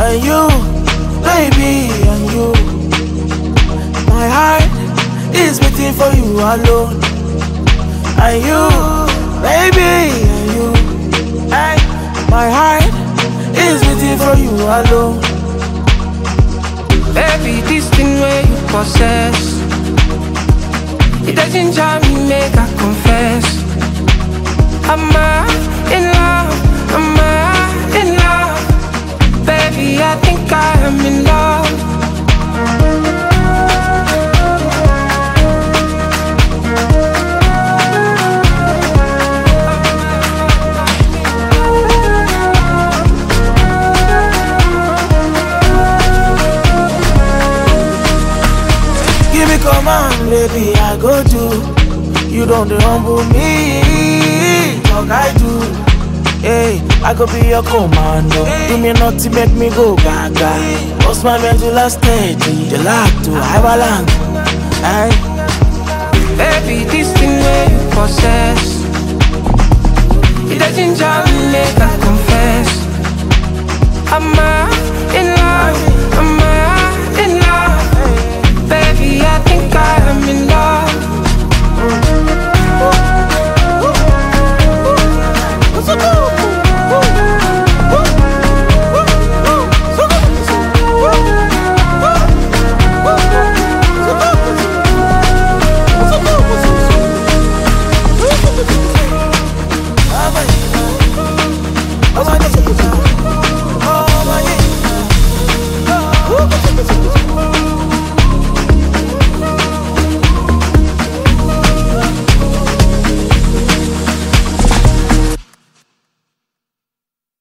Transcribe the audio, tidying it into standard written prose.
And you, baby, and you. My heart is waiting for you alone. And you, baby, and you. Hey, my heart is waiting for you alone. Baby, this thing where you possess, it doesn't drive me, make I confess. Am I in love? Am I in love? Baby, I think I am in love. Give me command, baby, I go do. You don't humble me, talk I do. Hey, I could be your commando. Do me nothing, make me go gaga. What's my medulla steady? The lock to Ireland. Hey, baby, this thing where you possess, it doesn't drive me, make I confess.